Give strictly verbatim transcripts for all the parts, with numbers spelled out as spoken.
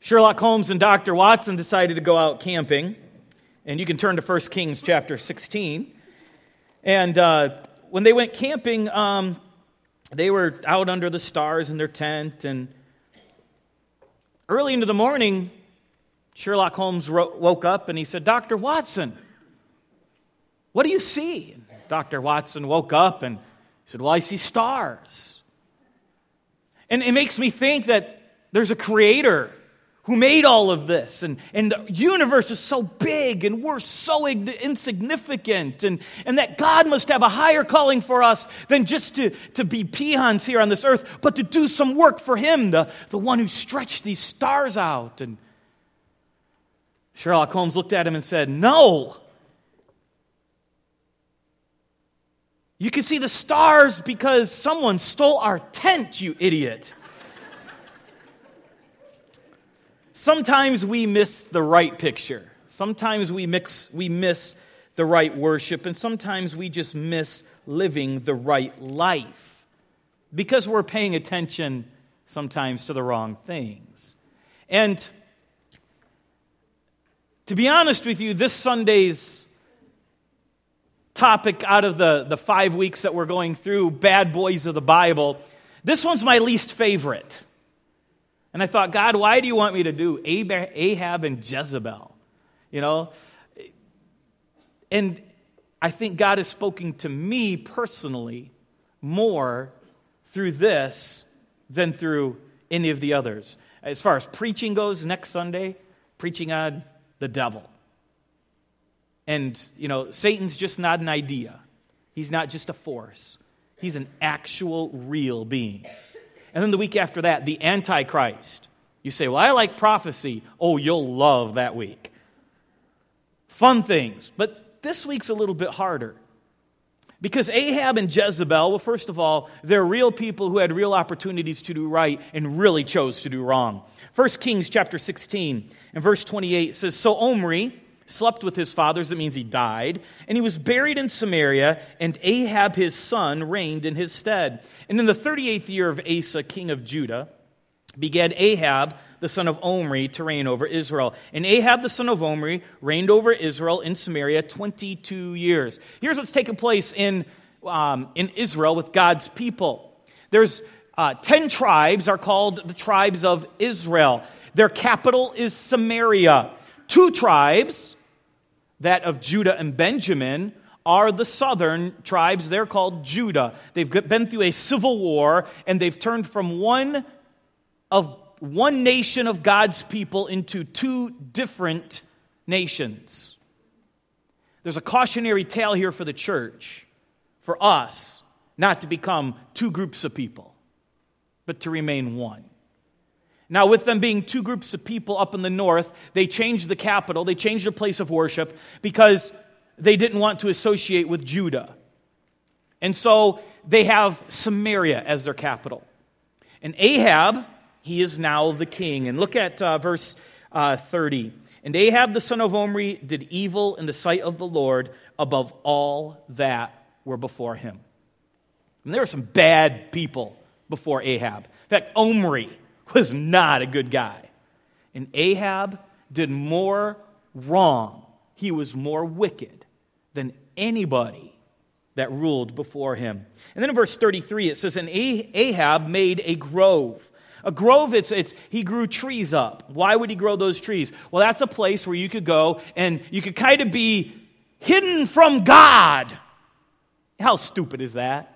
Sherlock Holmes and Doctor Watson decided to go out camping. And you can turn to First Kings chapter sixteen. And uh, when they went camping, um, they were out under the stars in their tent. And early into the morning, Sherlock Holmes ro- woke up and he said, "Doctor Watson, what do you see?" And Doctor Watson woke up and he said, "Well, I see stars." And it makes me think that there's a creator who made all of this, and, and the universe is so big, and we're so ig- insignificant, and, and that God must have a higher calling for us than just to, to be peons here on this earth, but to do some work for Him, the, the one who stretched these stars out. And Sherlock Holmes looked at him and said, "No. You can see the stars because someone stole our tent, you idiot." Sometimes we miss the right picture. Sometimes we mix, we miss the right worship, and sometimes we just miss living the right life because we're paying attention sometimes to the wrong things. And to be honest with you, this Sunday's topic out of the, the five weeks that we're going through, Bad Boys of the Bible, this one's my least favorite. And I thought, God, why do you want me to do Ahab and Jezebel? You know? And I think God has spoken to me personally more through this than through any of the others. As far as preaching goes, next Sunday, preaching on the devil. And, you know, Satan's just not an idea. He's not just a force. He's an actual, real being. And then the week after that, the Antichrist. You say, well, I like prophecy. Oh, you'll love that week. Fun things. But this week's a little bit harder. Because Ahab and Jezebel, well, first of all, they're real people who had real opportunities to do right and really chose to do wrong. First Kings chapter sixteen and verse twenty-eight says, "So Omri slept with his fathers," that means he died, "and he was buried in Samaria, and Ahab his son reigned in his stead. And in the thirty-eighth year of Asa, king of Judah, began Ahab, the son of Omri, to reign over Israel. And Ahab, the son of Omri, reigned over Israel in Samaria twenty-two years. Here's what's taken place in, um, in Israel with God's people. There's uh, ten tribes are called the tribes of Israel. Their capital is Samaria. Two tribes, that of Judah and Benjamin, are the southern tribes. They're called Judah. They've been through a civil war, and they've turned from one of one nation of God's people into two different nations. There's a cautionary tale here for the church, for us, not to become two groups of people, but to remain one. Now, with them being two groups of people up in the north, they changed the capital, they changed their place of worship because they didn't want to associate with Judah. And so they have Samaria as their capital. And Ahab, he is now the king. And look at uh, verse uh, thirty. "And Ahab the son of Omri did evil in the sight of the Lord above all that were before him." And there were some bad people before Ahab. In fact, Omri was not a good guy. And Ahab did more wrong. He was more wicked than anybody that ruled before him. And then in verse thirty-three it says, "And Ahab made a grove." A grove, it's, it's he grew trees up. Why would he grow those trees? Well, that's a place where you could go and you could kind of be hidden from God. How stupid is that?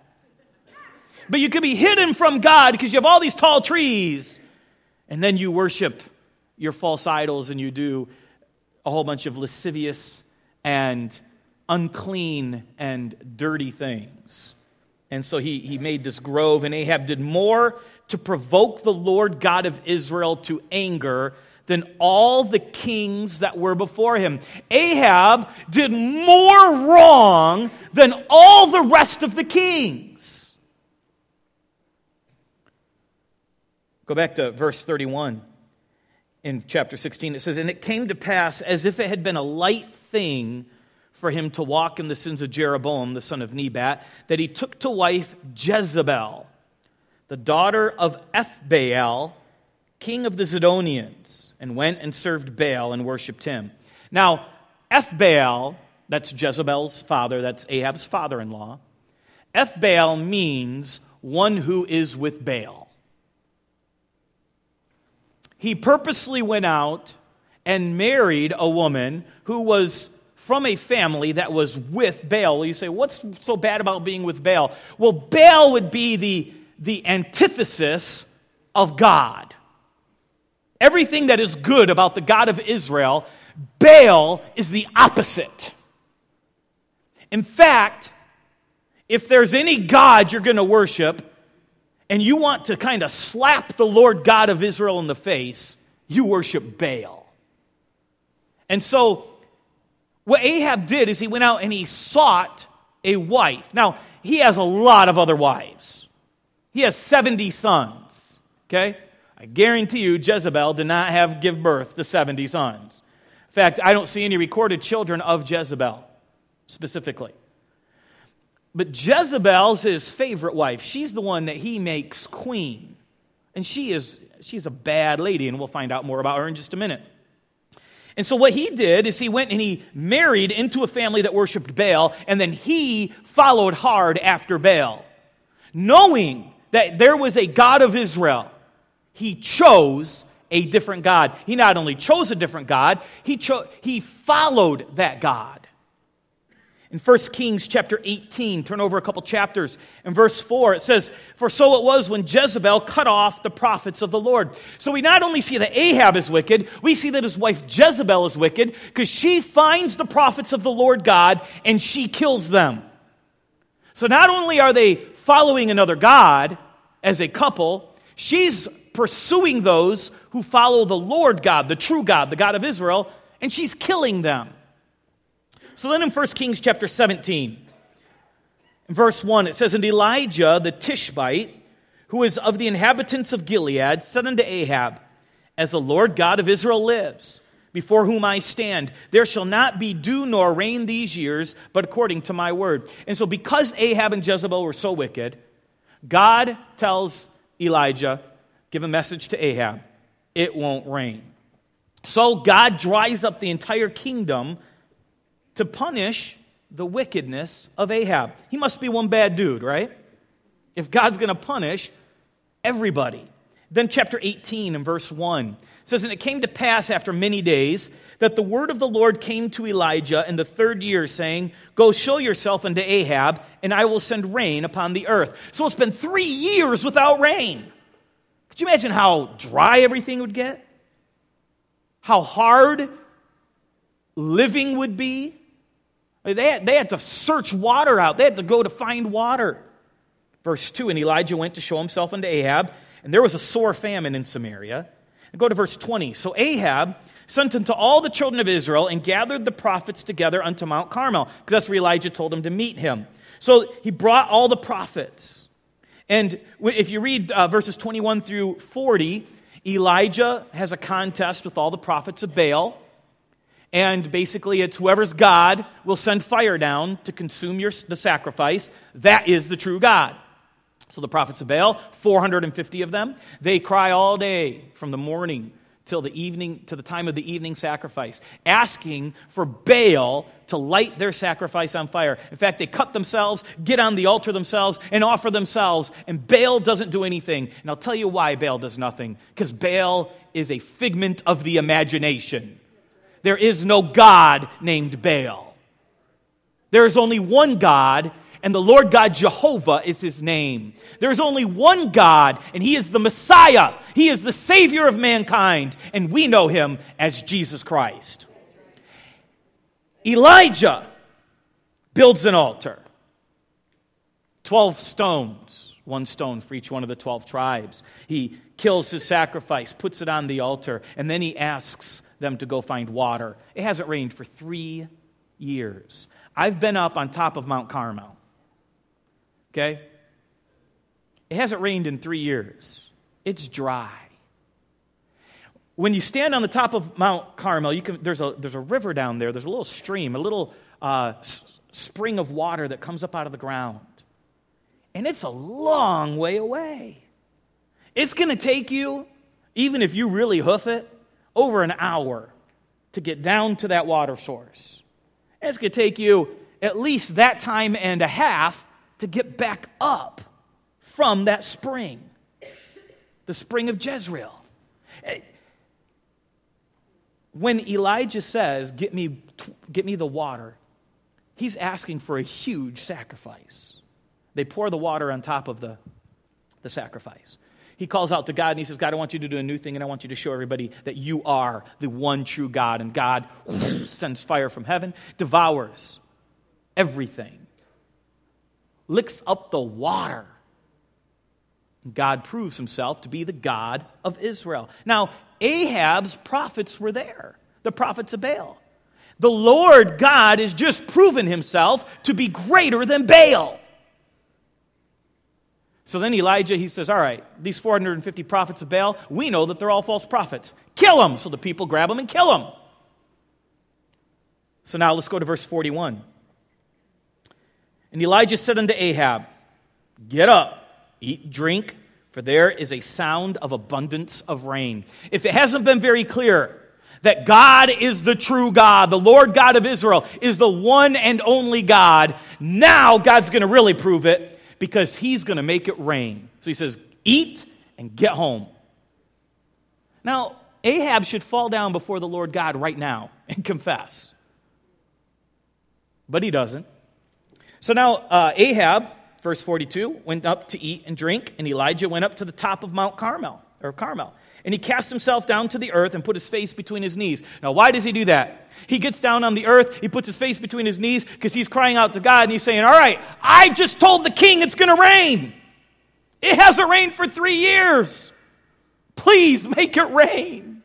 But you could be hidden from God because you have all these tall trees. And then you worship your false idols and you do a whole bunch of lascivious and unclean and dirty things. And so he, he made this grove, and Ahab did more to provoke the Lord God of Israel to anger than all the kings that were before him. Ahab did more wrong than all the rest of the kings. Go back to verse thirty-one in chapter sixteen. It says, "And it came to pass, as if it had been a light thing for him to walk in the sins of Jeroboam, the son of Nebat, that he took to wife Jezebel, the daughter of Ethbaal, king of the Zidonians. and went and served Baal and worshipped him. Now, Ethbaal, that's Jezebel's father, that's Ahab's father-in-law. Ethbaal means one who is with Baal. He purposely went out and married a woman who was from a family that was with Baal. You say, what's so bad about being with Baal? Well, Baal would be the, the antithesis of God. Everything that is good about the God of Israel, Baal is the opposite. In fact, if there's any God you're going to worship, and you want to kind of slap the Lord God of Israel in the face, you worship Baal. And so, what Ahab did is he went out and he sought a wife. Now, he has a lot of other wives. He has seventy sons, okay? I guarantee you Jezebel did not have give birth to seventy sons. In fact, I don't see any recorded children of Jezebel, specifically. But Jezebel's his favorite wife. She's the one that he makes queen. And she is she's a bad lady, and we'll find out more about her in just a minute. And so what he did is he went and he married into a family that worshiped Baal, and then he followed hard after Baal. Knowing that there was a God of Israel, he chose a different God. He not only chose a different God, he cho- he followed that God. In First Kings chapter eighteen, turn over a couple chapters, in verse four, it says, "For so it was when Jezebel cut off the prophets of the Lord." So we not only see that Ahab is wicked, we see that his wife Jezebel is wicked, because she finds the prophets of the Lord God and she kills them. So not only are they following another God as a couple, she's pursuing those who follow the Lord God, the true God, the God of Israel, and she's killing them. So then in First Kings chapter seventeen, in verse one, it says, "And Elijah the Tishbite, who is of the inhabitants of Gilead, said unto Ahab, As the Lord God of Israel lives, before whom I stand, there shall not be dew nor rain these years, but according to my word." And so because Ahab and Jezebel were so wicked, God tells Elijah, give a message to Ahab, it won't rain. So God dries up the entire kingdom to punish the wickedness of Ahab. He must be one bad dude, right? If God's going to punish everybody. Then chapter eighteen and verse one says, "And it came to pass after many days that the word of the Lord came to Elijah in the third year, saying, Go show yourself unto Ahab, and I will send rain upon the earth." So it's been three years without rain. Could you imagine how dry everything would get? How hard living would be? They had, they had to search water out. They had to go to find water. Verse two, "And Elijah went to show himself unto Ahab, and there was a sore famine in Samaria." And go to verse twenty. "So Ahab sent unto all the children of Israel, and gathered the prophets together unto Mount Carmel," because that's where Elijah told him to meet him. So he brought all the prophets. And if you read uh, verses twenty-one through forty, Elijah has a contest with all the prophets of Baal. And basically, it's whoever's God will send fire down to consume your, the sacrifice. That is the true God. So the prophets of Baal, four hundred fifty of them, they cry all day from the morning till the evening, to the time of the evening sacrifice, asking for Baal to light their sacrifice on fire. In fact, they cut themselves, get on the altar themselves, and offer themselves. And Baal doesn't do anything. And I'll tell you why Baal does nothing. Because Baal is a figment of the imagination. There is no God named Baal. There is only one God, and the Lord God Jehovah is his name. There is only one God, and he is the Messiah. He is the Savior of mankind, and we know him as Jesus Christ. Elijah builds an altar. Twelve stones, one stone for each one of the twelve tribes. He kills his sacrifice, puts it on the altar, and then he asks them to go find water. It hasn't rained for three years. I've been up on top of Mount Carmel. Okay? It hasn't rained in three years. It's dry. When you stand on the top of Mount Carmel, you can, there's a there's a river down there. There's a little stream, a little uh, s- spring of water that comes up out of the ground. And it's a long way away. It's going to take you, even if you really hoof it, over an hour to get down to that water source. It's going to take you at least that time and a half to get back up from that spring, the spring of Jezreel. When Elijah says, get me, get me the water, he's asking for a huge sacrifice. They pour the water on top of the, the sacrifice. He calls out to God and he says, God, I want you to do a new thing and I want you to show everybody that you are the one true God. And God sends fire from heaven, devours everything, licks up the water. God proves himself to be the God of Israel. Now, Ahab's prophets were there, the prophets of Baal. The Lord God has just proven himself to be greater than Baal. So then Elijah, he says, all right, these four hundred fifty prophets of Baal, we know that they're all false prophets. Kill them. So the people grab them and kill them. So now let's go to verse forty-one. And Elijah said unto Ahab, get up, eat, drink, for there is a sound of abundance of rain. If it hasn't been very clear that God is the true God, the Lord God of Israel is the one and only God, now God's going to really prove it because he's going to make it rain. So he says, eat and get home. Now, Ahab should fall down before the Lord God right now and confess. But he doesn't. So now uh, Ahab, verse forty-two, went up to eat and drink, and Elijah went up to the top of Mount Carmel, or Carmel. And he cast himself down to the earth and put his face between his knees. Now, why does he do that? He gets down on the earth, he puts his face between his knees because he's crying out to God, and he's saying, all right, I just told the king it's going to rain. It hasn't rained for three years. Please make it rain.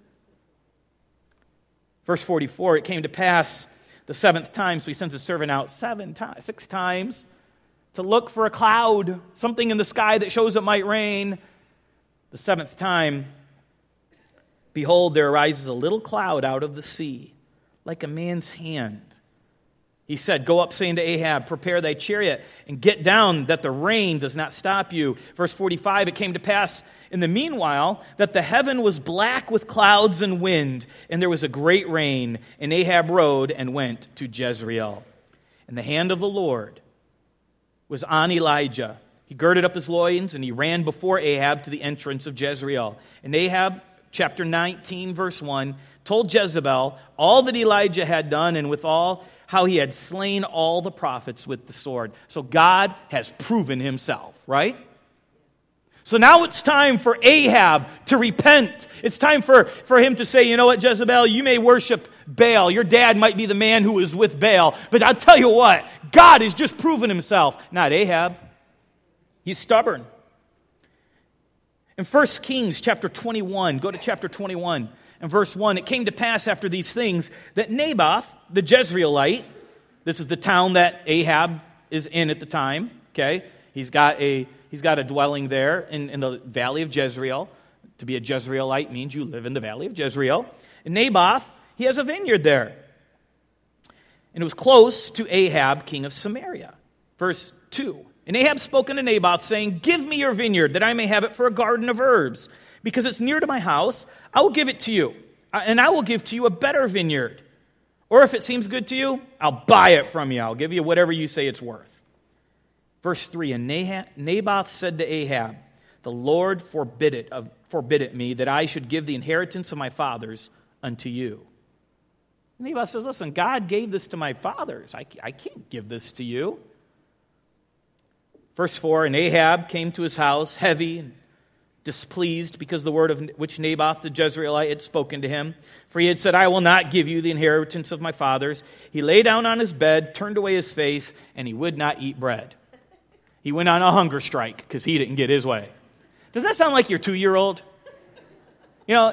Verse forty-four, it came to pass the seventh time, so he sends his servant out seven times, six times, to look for a cloud, something in the sky that shows it might rain. The seventh time, behold, there arises a little cloud out of the sea, like a man's hand. He said, go up, saying to Ahab, prepare thy chariot, and get down, that the rain does not stop you. Verse forty-five, it came to pass in the meanwhile that the heaven was black with clouds and wind, and there was a great rain, and Ahab rode and went to Jezreel. And the hand of the Lord was on Elijah. He girded up his loins, and he ran before Ahab to the entrance of Jezreel. And Ahab, chapter nineteen, verse one, told Jezebel all that Elijah had done, and withal how he had slain all the prophets with the sword. So God has proven himself, right? So now it's time for Ahab to repent. It's time for, for him to say, you know what, Jezebel, you may worship Baal. Your dad might be the man who was with Baal. But I'll tell you what, God has just proven himself. Not Ahab. He's stubborn. In First Kings chapter twenty-one, go to chapter twenty-one and verse one, it came to pass after these things that Naboth, the Jezreelite, this is the town that Ahab is in at the time, okay? He's got a He's got a dwelling there in, in the valley of Jezreel. To be a Jezreelite means you live in the valley of Jezreel. And Naboth, he has a vineyard there. And it was close to Ahab, king of Samaria. Verse two. And Ahab spoke unto Naboth, saying, give me your vineyard, that I may have it for a garden of herbs. Because it's near to my house, I will give it to you. And I will give to you a better vineyard. Or if it seems good to you, I'll buy it from you. I'll give you whatever you say it's worth. Verse three, and Naboth said to Ahab, the Lord forbid it, uh, forbid it me that I should give the inheritance of my fathers unto you. And Naboth says, listen, God gave this to my fathers. I, I can't give this to you. Verse four, and Ahab came to his house heavy and displeased because the word of which Naboth the Jezreelite had spoken to him. For he had said, I will not give you the inheritance of my fathers. He lay down on his bed, turned away his face, and he would not eat bread. He went on a hunger strike because he didn't get his way. Does that sound like your two-year-old? You know,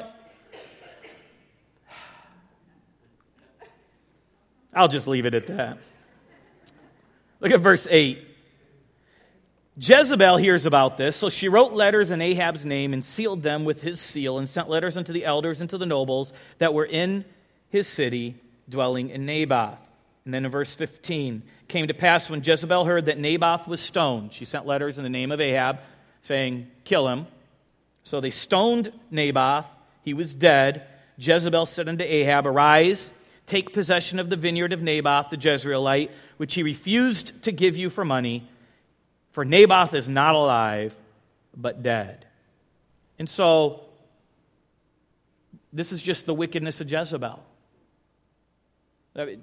I'll just leave it at that. Look at verse eight. Jezebel hears about this, so she wrote letters in Ahab's name and sealed them with his seal and sent letters unto the elders and to the nobles that were in his city dwelling in Naboth. And then in verse fifteen, it came to pass when Jezebel heard that Naboth was stoned, she sent letters in the name of Ahab saying, kill him. So they stoned Naboth. He was dead. Jezebel said unto Ahab, Arise, take possession of the vineyard of Naboth the Jezreelite, which he refused to give you for money, for Naboth is not alive, but dead. And so, this is just the wickedness of Jezebel. I mean,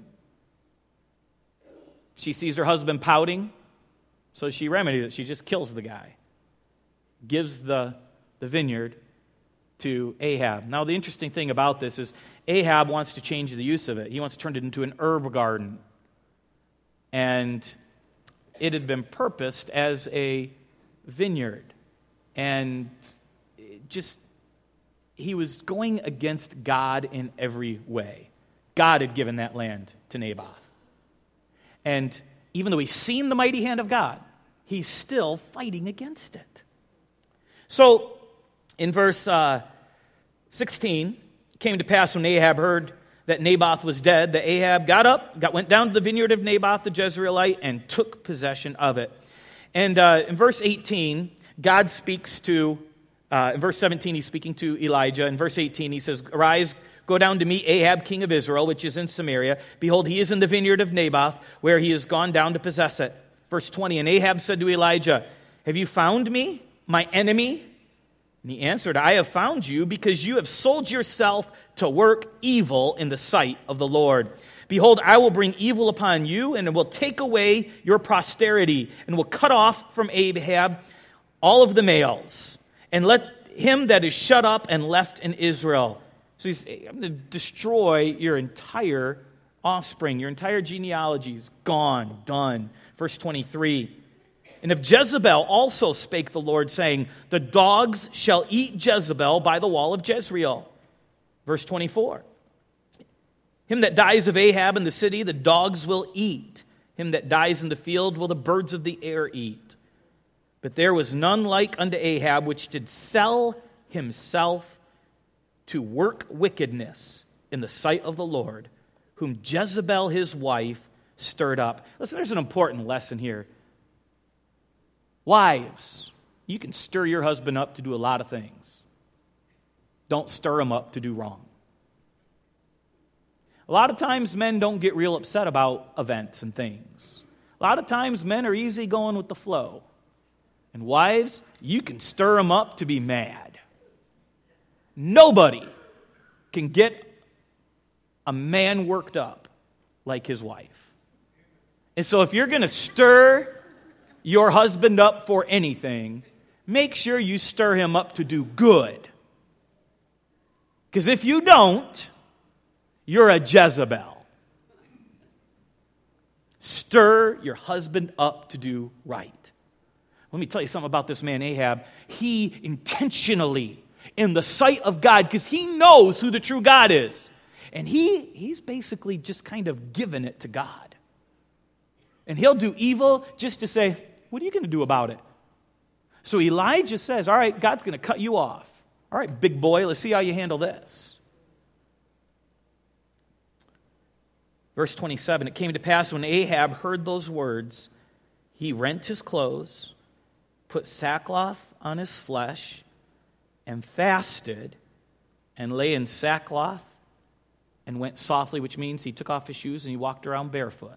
she sees her husband pouting, so she remedies it. She just kills the guy. Gives the, the vineyard to Ahab. Now, the interesting thing about this is Ahab wants to change the use of it. He wants to turn it into an herb garden. And it had been purposed as a vineyard. And it just, he was going against God in every way. God had given that land to Naboth. And even though he's seen the mighty hand of God, he's still fighting against it. So, in verse uh, sixteen, it came to pass when Ahab heard that Naboth was dead, that Ahab got up, got, went down to the vineyard of Naboth the Jezreelite, and took possession of it. And uh, in verse eighteen, God speaks to, uh, in verse seventeen, he's speaking to Elijah. In verse eighteen, he says, Arise, go down to meet Ahab, king of Israel, which is in Samaria. Behold, he is in the vineyard of Naboth, where he has gone down to possess it. Verse twenty, and Ahab said to Elijah, Have you found me, my enemy? And he answered, I have found you because you have sold yourself to work evil in the sight of the Lord. Behold, I will bring evil upon you, and will take away your posterity, and will cut off from Ahab all of the males, and let him that is shut up and left in Israel. So he's, I'm going to destroy your entire offspring, your entire genealogy is gone, done. Verse twenty-three. And of Jezebel also spake the Lord, saying, The dogs shall eat Jezebel by the wall of Jezreel. Verse twenty-four. Him that dies of Ahab in the city, the dogs will eat. Him that dies in the field will the birds of the air eat. But there was none like unto Ahab, which did sell himself to work wickedness in the sight of the Lord, whom Jezebel his wife stirred up. Listen, there's an important lesson here. Wives, you can stir your husband up to do a lot of things. Don't stir him up to do wrong. A lot of times men don't get real upset about events and things. A lot of times men are easy going with the flow. And wives, you can stir them up to be mad. Nobody can get a man worked up like his wife. And so if you're going to stir your husband up for anything, make sure you stir him up to do good. Because if you don't, you're a Jezebel. Stir your husband up to do right. Let me tell you something about this man Ahab. He intentionally, in the sight of God, because he knows who the true God is, and he he's basically just kind of given it to God. And he'll do evil just to say, what are you going to do about it? So Elijah says, all right, God's going to cut you off. All right, big boy, let's see how you handle this. Verse twenty-seven, it came to pass when Ahab heard those words, he rent his clothes, put sackcloth on his flesh, and fasted, and lay in sackcloth, and went softly, which means he took off his shoes and he walked around barefoot.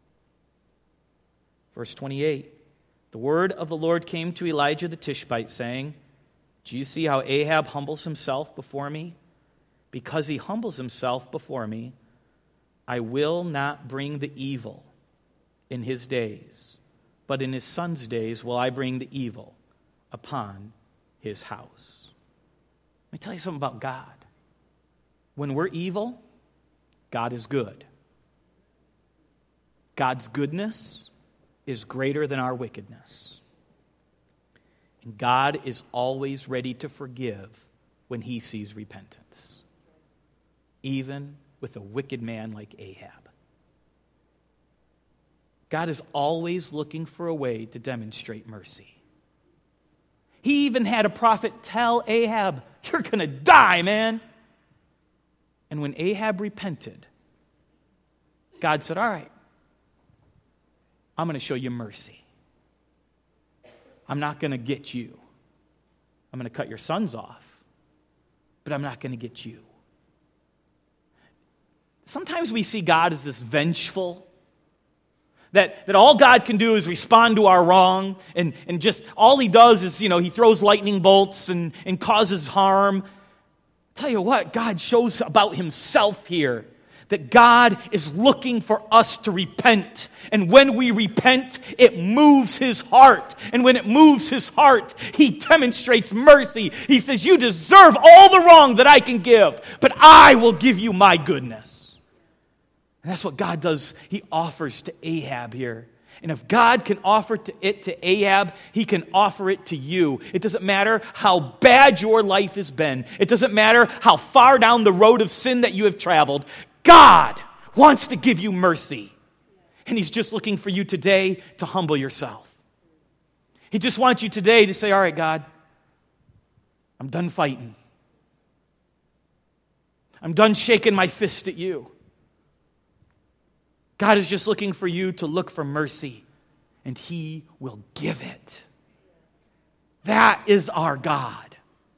Verse twenty-eight, the word of the Lord came to Elijah the Tishbite, saying, do you see how Ahab humbles himself before me? Because he humbles himself before me, I will not bring the evil in his days, but in his son's days will I bring the evil upon his house. Let me tell you something about God. When we're evil, God is good. God's goodness is greater than our wickedness. And God is always ready to forgive when he sees repentance, even with a wicked man like Ahab. God is always looking for a way to demonstrate mercy. He even had a prophet tell Ahab, you're going to die, man. And when Ahab repented, God said, all right, I'm going to show you mercy. I'm not going to get you. I'm going to cut your sons off, but I'm not going to get you. sometimes we see God as this vengeful, that, that all God can do is respond to our wrong, and, and just all he does is, you know, he throws lightning bolts and, and causes harm. Tell you what, God shows about himself here, that God is looking for us to repent. And when we repent, it moves his heart. And when it moves his heart, he demonstrates mercy. He says, you deserve all the wrong that I can give, but I will give you my goodness. And that's what God does. He offers to Ahab here. And if God can offer to it to Ahab, he can offer it to you. It doesn't matter how bad your life has been. It doesn't matter how far down the road of sin that you have traveled. God wants to give you mercy. And he's just looking for you today to humble yourself. He just wants you today to say, all right, God, I'm done fighting. I'm done shaking my fist at you. God is just looking for you to look for mercy, and he will give it. That is our God.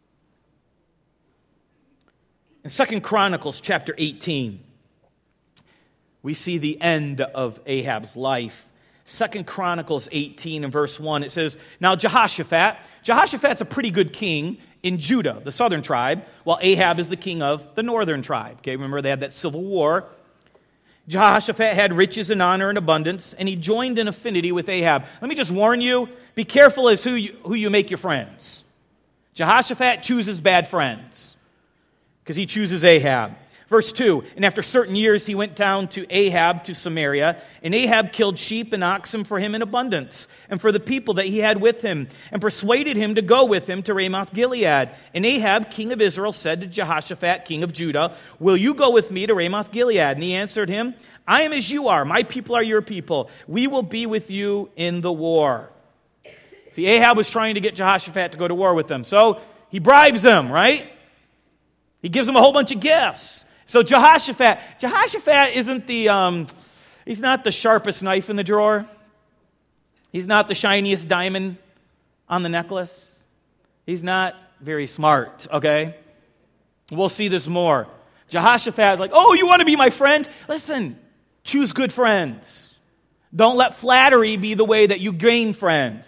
In Second Chronicles chapter eighteen, we see the end of Ahab's life. Second Chronicles eighteen and verse one, it says, now Jehoshaphat, Jehoshaphat's a pretty good king in Judah, the southern tribe, while Ahab is the king of the northern tribe. Okay, remember they had that civil war. Jehoshaphat had riches and honor and abundance, and he joined in affinity with Ahab. Let me just warn you, be careful as who you, who you make your friends. Jehoshaphat chooses bad friends because he chooses Ahab. Verse two, and after certain years he went down to Ahab to Samaria, and Ahab killed sheep and oxen for him in abundance, and for the people that he had with him, and persuaded him to go with him to Ramoth-Gilead. And Ahab, king of Israel, said to Jehoshaphat, king of Judah, will you go with me to Ramoth-Gilead? And he answered him, I am as you are, my people are your people. We will be with you in the war. See, Ahab was trying to get Jehoshaphat to go to war with them, so he bribes him, right? He gives him a whole bunch of gifts. So Jehoshaphat, Jehoshaphat isn't the, um, he's not the sharpest knife in the drawer. He's not the shiniest diamond on the necklace. He's not very smart, okay? We'll see this more. Jehoshaphat, like, oh, you want to be my friend? Listen, choose good friends. Don't let flattery be the way that you gain friends.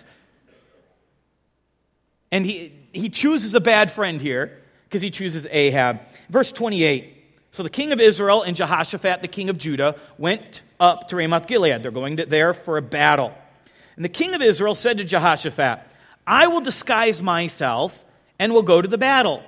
And he, he chooses a bad friend here because he chooses Ahab. Verse twenty-eight. So the king of Israel and Jehoshaphat, the king of Judah, went up to Ramoth-Gilead. They're going to, there for a battle. And the king of Israel said to Jehoshaphat, I will disguise myself and will go to the battle.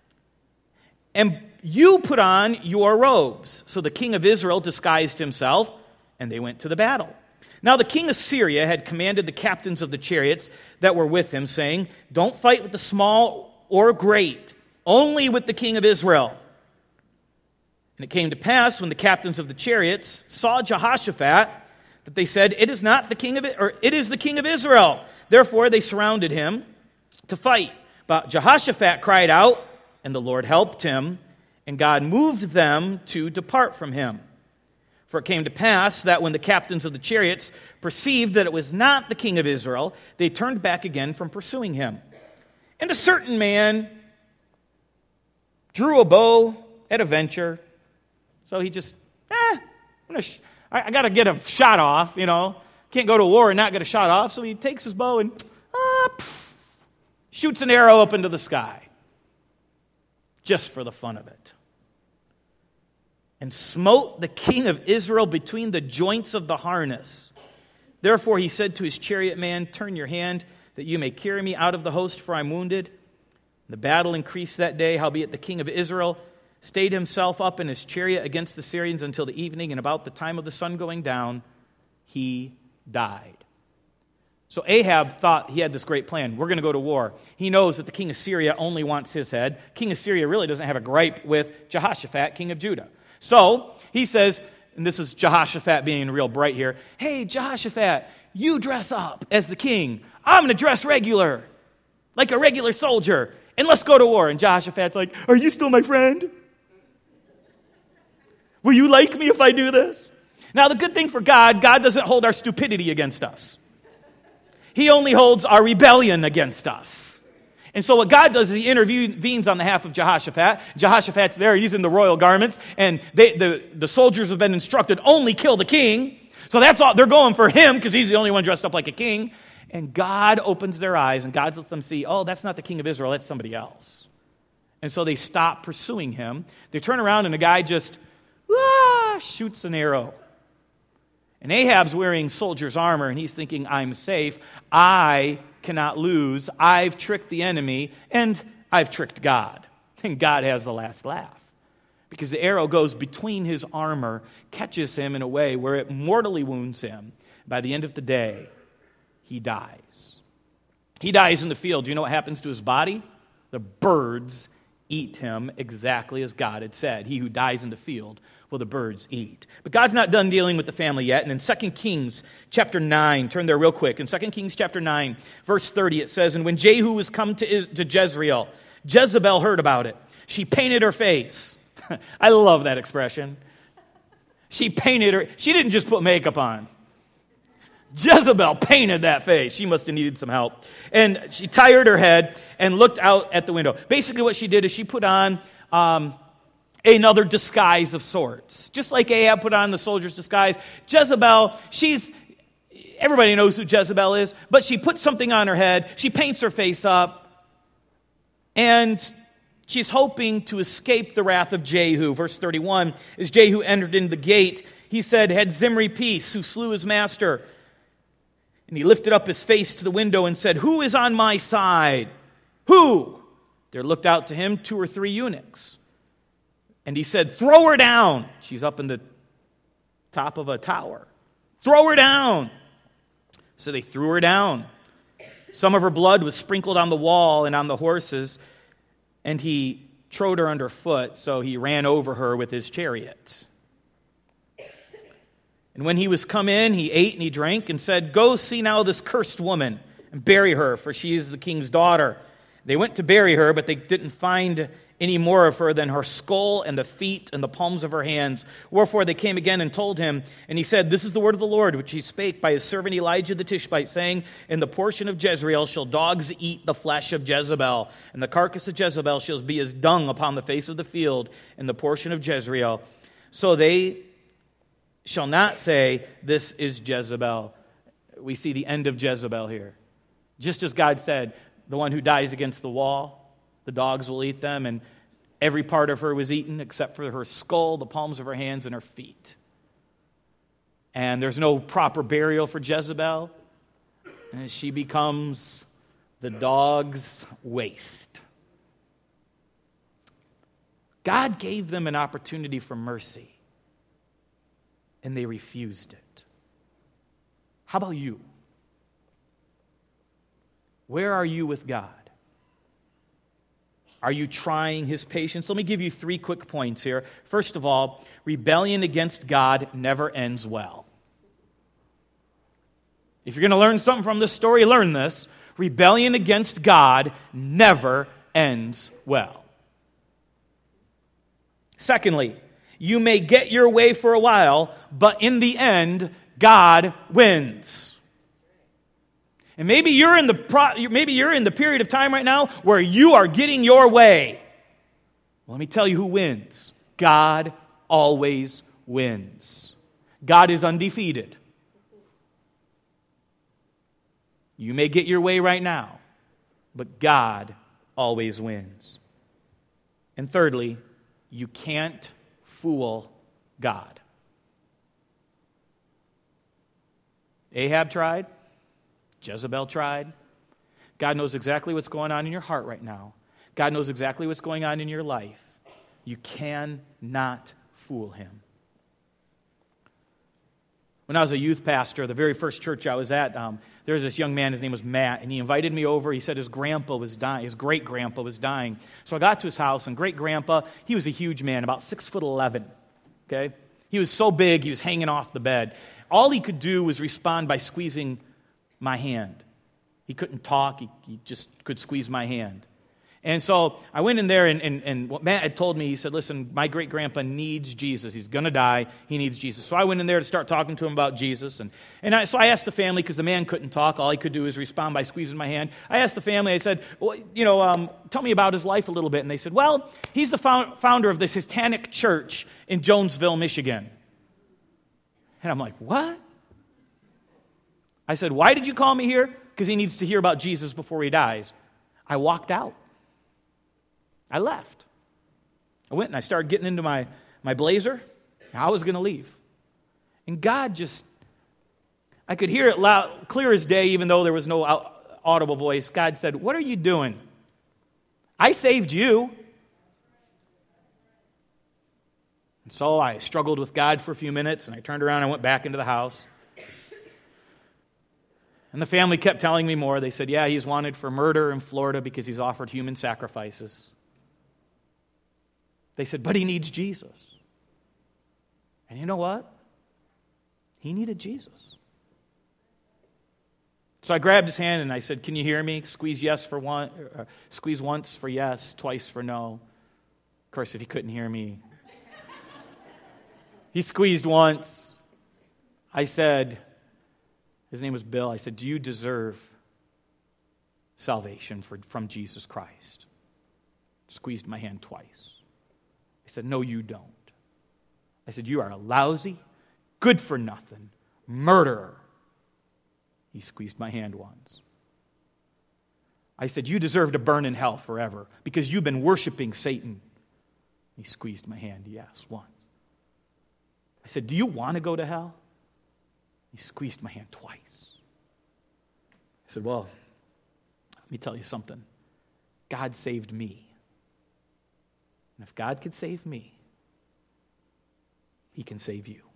And you put on your robes. So the king of Israel disguised himself, and they went to the battle. Now the king of Syria had commanded the captains of the chariots that were with him, saying, don't fight with the small or great, only with the king of Israel. And it came to pass when the captains of the chariots saw Jehoshaphat that they said, "It is not the king of it, or it is the king of Israel." Therefore they surrounded him to fight. But Jehoshaphat cried out, and the Lord helped him, and God moved them to depart from him. For it came to pass that when the captains of the chariots perceived that it was not the king of Israel, they turned back again from pursuing him. And a certain man drew a bow at a venture. So he just, eh, I'm gonna sh- I, I got to get a shot off, you know. Can't go to war and not get a shot off. So he takes his bow and ah, pff, shoots an arrow up into the sky. Just for the fun of it. And smote the king of Israel between the joints of the harness. Therefore he said to his chariot man, "Turn your hand, that you may carry me out of the host, for I'm wounded." The battle increased that day, howbeit the king of Israel stayed himself up in his chariot against the Syrians until the evening, and about the time of the sun going down, he died. So Ahab thought he had this great plan. We're going to go to war. He knows that the king of Syria only wants his head. King of Syria really doesn't have a gripe with Jehoshaphat, king of Judah. So he says, and this is Jehoshaphat being real bright here, "Hey, Jehoshaphat, you dress up as the king. I'm going to dress regular, like a regular soldier, and let's go to war." And Jehoshaphat's like, "Are you still my friend? Will you like me if I do this?" Now, the good thing for God, God doesn't hold our stupidity against us. He only holds our rebellion against us. And so what God does is he intervenes on behalf of Jehoshaphat. Jehoshaphat's there, he's in the royal garments, and they, the, the soldiers have been instructed, only kill the king. So that's all, they're going for him because he's the only one dressed up like a king. And God opens their eyes, and God lets them see, oh, that's not the king of Israel, that's somebody else. And so they stop pursuing him. They turn around, and the guy just ah, shoots an arrow. And Ahab's wearing soldier's armor, and he's thinking, I'm safe. I cannot lose. I've tricked the enemy, and I've tricked God. And God has the last laugh. Because the arrow goes between his armor, catches him in a way where it mortally wounds him. By the end of the day, he dies. He dies in the field. Do you know what happens to his body? The birds eat him exactly as God had said. He who dies in the field will the birds eat. But God's not done dealing with the family yet. And in Second Kings chapter nine, turn there real quick. In Second Kings chapter nine, verse thirty, it says, and when Jehu was come to, to Jezreel, Jezebel heard about it. She painted her face. I love that expression. She painted her. She didn't just put makeup on. Jezebel painted that face. She must have needed some help. And she tired her head and looked out at the window. Basically what she did is she put on um, another disguise of sorts. Just like Ahab put on the soldier's disguise. Jezebel, she's, everybody knows who Jezebel is, but she puts something on her head. She paints her face up. And she's hoping to escape the wrath of Jehu. Verse thirty-one, as Jehu entered into the gate, he said, had Zimri peace, who slew his master. And he lifted up his face to the window and said, who is on my side? Who? There looked out to him two or three eunuchs. And he said, throw her down. She's up in the top of a tower. Throw her down. So they threw her down. Some of her blood was sprinkled on the wall and on the horses, and he trode her underfoot, so he ran over her with his chariot. And when he was come in, he ate and he drank and said, go see now this cursed woman and bury her, for she is the king's daughter. They went to bury her, but they didn't find any more of her than her skull and the feet and the palms of her hands. Wherefore they came again and told him, and he said, this is the word of the Lord, which he spake by his servant Elijah the Tishbite, saying, in the portion of Jezreel shall dogs eat the flesh of Jezebel, and the carcass of Jezebel shall be as dung upon the face of the field in the portion of Jezreel. So they shall not say, this is Jezebel. We see the end of Jezebel here. Just as God said, the one who dies against the wall, the dogs will eat them, and every part of her was eaten except for her skull, the palms of her hands, and her feet. And there's no proper burial for Jezebel, and she becomes the dog's waste. God gave them an opportunity for mercy, and they refused it. How about you? Where are you with God? Are you trying his patience? Let me give you three quick points here. First of all, rebellion against God never ends well. If you're going to learn something from this story, learn this. Rebellion against God never ends well. Secondly, you may get your way for a while, but in the end, God wins. And maybe you're in the pro- maybe you're in the period of time right now where you are getting your way. Well, let me tell you who wins. God always wins. God is undefeated. You may get your way right now, but God always wins. And thirdly, you can't fool God. Ahab tried. Jezebel tried. God knows exactly what's going on in your heart right now. God knows exactly what's going on in your life. You cannot fool him. When I was a youth pastor, the very first church I was at, um, there was this young man, his name was Matt, and he invited me over. He said his grandpa was dying, his great-grandpa was dying. So I got to his house, and great-grandpa, he was a huge man, about six foot eleven, okay? He was so big, he was hanging off the bed. All he could do was respond by squeezing my hand. He couldn't talk, he, he just could squeeze my hand. And so I went in there, and, and, and what Matt had told me, he said, listen, my great-grandpa needs Jesus. He's going to die. He needs Jesus. So I went in there to start talking to him about Jesus. And, and I, so I asked the family, because the man couldn't talk. All he could do was respond by squeezing my hand. I asked the family, I said, well, you know, um, tell me about his life a little bit. And they said, well, he's the found, founder of this Satanic church in Jonesville, Michigan. And I'm like, what? I said, why did you call me here? Because he needs to hear about Jesus before he dies. I walked out. I left. I went and I started getting into my, my blazer. I was going to leave. And God just, I could hear it loud, clear as day, even though there was no audible voice. God said, what are you doing? I saved you. And so I struggled with God for a few minutes, and I turned around and I went back into the house. And the family kept telling me more. They said, yeah, he's wanted for murder in Florida because he's offered human sacrifices. They said, but he needs Jesus. And you know what? He needed Jesus. So I grabbed his hand and I said, can you hear me? Squeeze yes for one, uh, squeeze once for yes, twice for no. Of course, if he couldn't hear me, he squeezed once. I said, his name was Bill. I said, do you deserve salvation for, from Jesus Christ? Squeezed my hand twice. I said, no, you don't. I said, you are a lousy, good-for-nothing murderer. He squeezed my hand once. I said, you deserve to burn in hell forever because you've been worshiping Satan. He squeezed my hand, yes, once. I said, do you want to go to hell? He squeezed my hand twice. I said, well, let me tell you something. God saved me. And if God could save me, he can save you.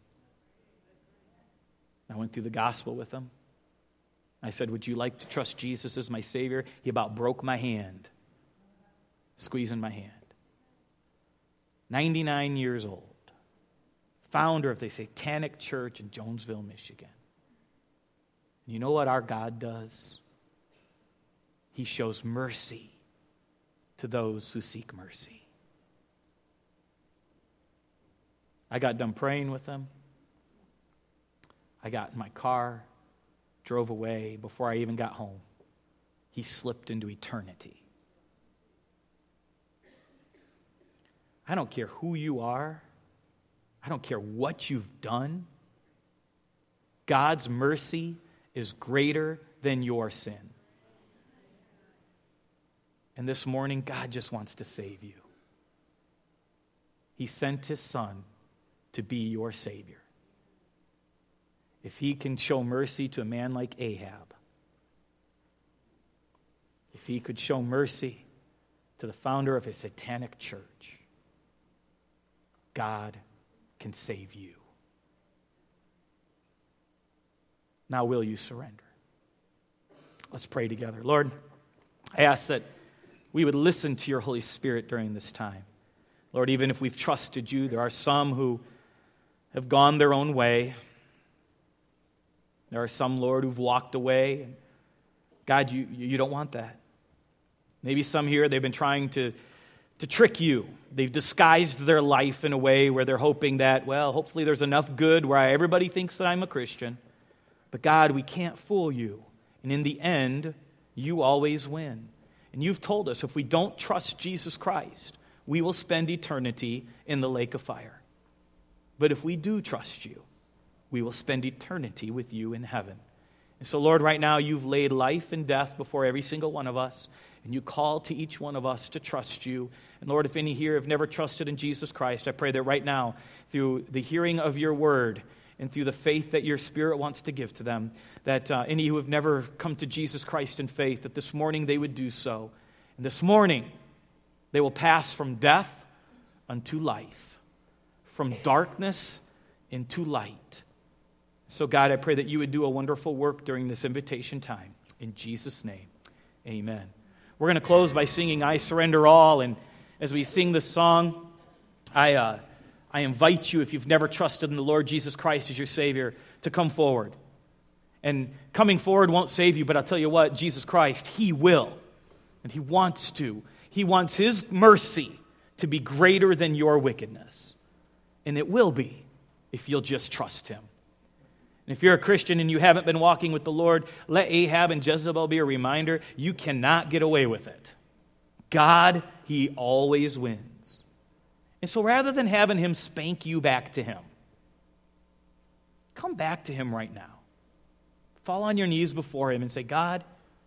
I went through the gospel with him. I said, would you like to trust Jesus as my Savior? He about broke my hand, squeezing my hand. ninety-nine years old, founder of the Satanic Church in Jonesville, Michigan. You know what our God does? He shows mercy to those who seek mercy. I got done praying with him. I got in my car, drove away. Before I even got home, he slipped into eternity. I don't care who you are. I don't care what you've done. God's mercy is greater than your sin. And this morning, God just wants to save you. He sent his Son to be your Savior. If he can show mercy to a man like Ahab, if he could show mercy to the founder of a satanic church, God can save you. Now will you surrender? Let's pray together. Lord, I ask that we would listen to your Holy Spirit during this time. Lord, even if we've trusted you, there are some who have gone their own way. There are some, Lord, who've walked away. God, you, you don't want that. Maybe some here, they've been trying to, to trick you. They've disguised their life in a way where they're hoping that, well, hopefully there's enough good where everybody thinks that I'm a Christian. But God, we can't fool you. And in the end, you always win. And you've told us if we don't trust Jesus Christ, we will spend eternity in the lake of fire. But if we do trust you, we will spend eternity with you in heaven. And so, Lord, right now you've laid life and death before every single one of us, and you call to each one of us to trust you. And Lord, if any here have never trusted in Jesus Christ, I pray that right now, through the hearing of your word and through the faith that your Spirit wants to give to them, that uh, any who have never come to Jesus Christ in faith, that this morning they would do so. And this morning, they will pass from death unto life, from darkness into light. So God, I pray that you would do a wonderful work during this invitation time. In Jesus' name, amen. We're going to close by singing I Surrender All. And as we sing this song, I, uh, I invite you, if you've never trusted in the Lord Jesus Christ as your Savior, to come forward. And coming forward won't save you, but I'll tell you what, Jesus Christ, He will. And He wants to. He wants His mercy to be greater than your wickedness. And it will be if you'll just trust Him. And if you're a Christian and you haven't been walking with the Lord, let Ahab and Jezebel be a reminder, you cannot get away with it. God, He always wins. And so rather than having Him spank you back to Him, come back to Him right now. Fall on your knees before Him and say, God,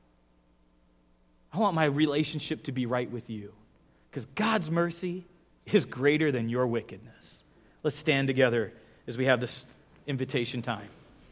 I want my relationship to be right with you. Because God's mercy is greater than your wickedness. Let's stand together as we have this invitation time.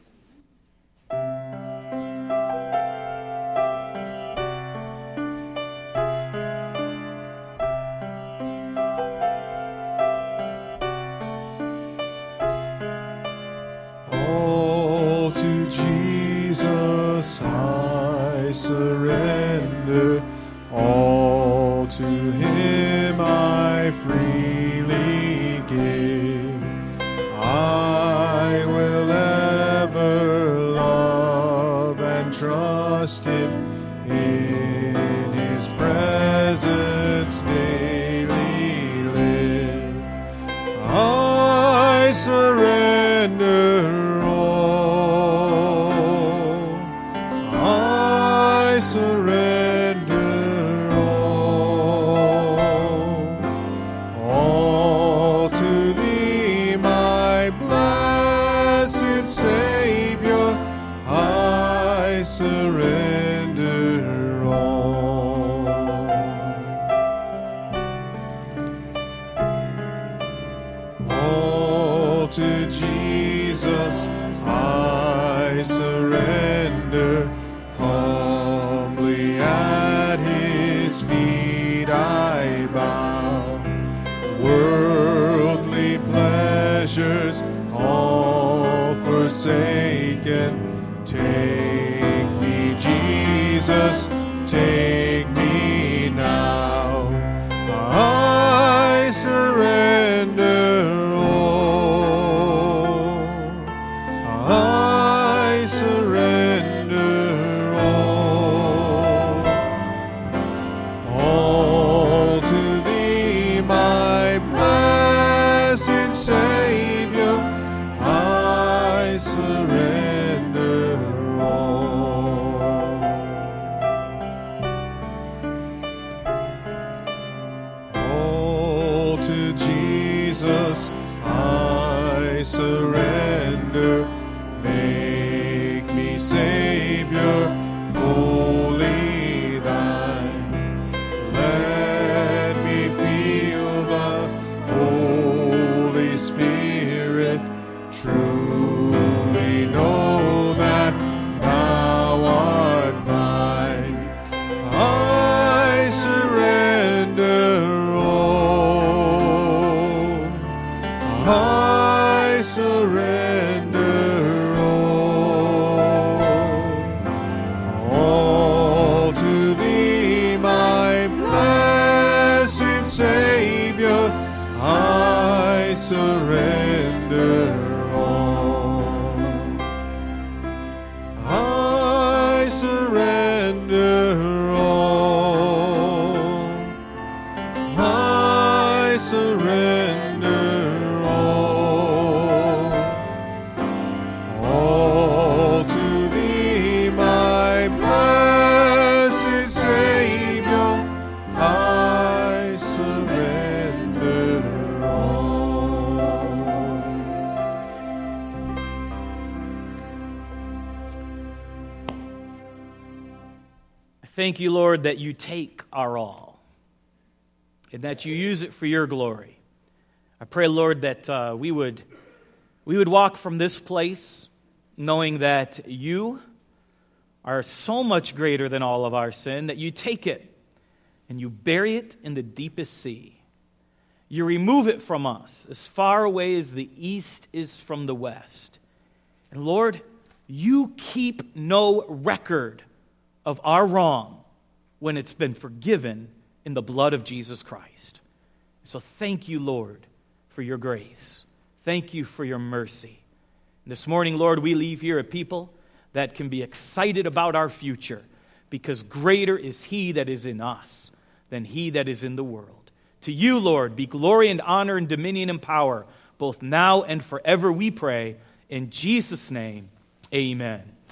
All to Jesus I surrender. All to Him I freely give. I will ever love and trust Him in His presence daily live. I surrender all. I surrender. Surrender all. All to Jesus I surrender. Humbly at His feet I bow. Worldly pleasures all forsaken. Take me, Jesus, take me now. I surrender all. I surrender all. All to Thee, my blessed Savior, I surrender. Jesus, I surrender. Make me Savior, wholly Thine. Let me feel the Holy Spirit. Truly know that Thou art mine. I surrender. I surrender all. All to Thee, my blessed Savior, I surrender all. I surrender all. I surrender. Thank you, Lord, that you take our all and that you use it for your glory. I pray, Lord, that uh, we would we would walk from this place knowing that you are so much greater than all of our sin, that you take it and you bury it in the deepest sea. You remove it from us as far away as the east is from the west. And Lord, you keep no record of our wrong when it's been forgiven in the blood of Jesus Christ. So thank you, Lord, for your grace. Thank you for your mercy. And this morning, Lord, we leave here a people that can be excited about our future because greater is He that is in us than he that is in the world. To you, Lord, be glory and honor and dominion and power, both now and forever, we pray. In Jesus' name, amen.